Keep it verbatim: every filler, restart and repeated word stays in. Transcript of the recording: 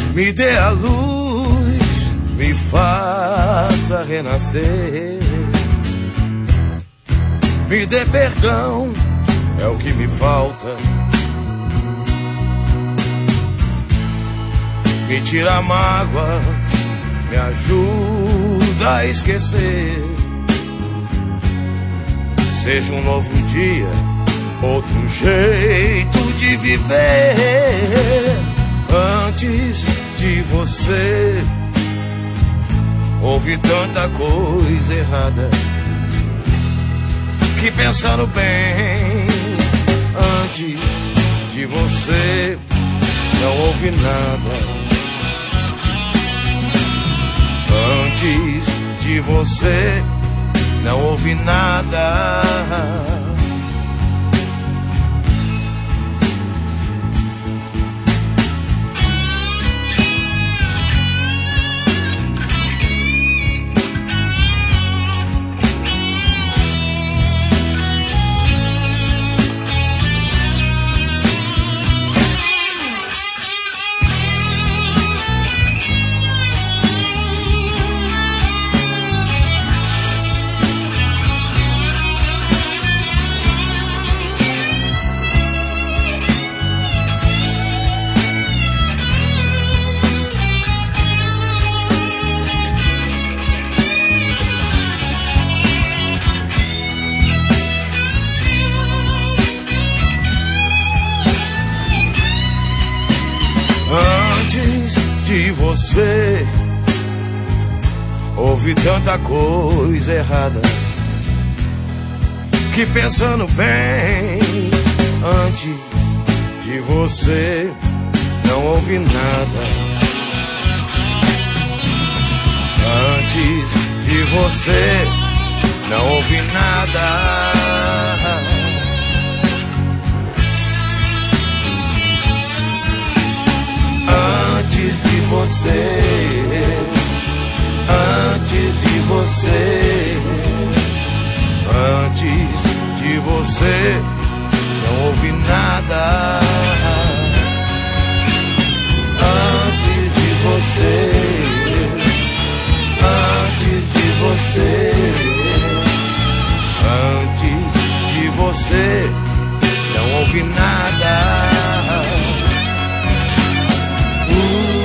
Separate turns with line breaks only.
Me dê a luz, me faça renascer. Me dê perdão, é o que me falta. Me tira a mágoa, me ajuda a esquecer. Seja um novo dia, outro jeito de viver. Antes de você, houve tanta coisa errada que, pensando bem, antes de você não houve nada. Antes de você não houve nada. De você houve tanta coisa errada que, pensando bem, antes de você não houve nada. Antes de você não houve nada. Antes de você, antes de você, antes de você, não houve nada. Antes de você, antes de você, antes de você, não houve nada. Uh.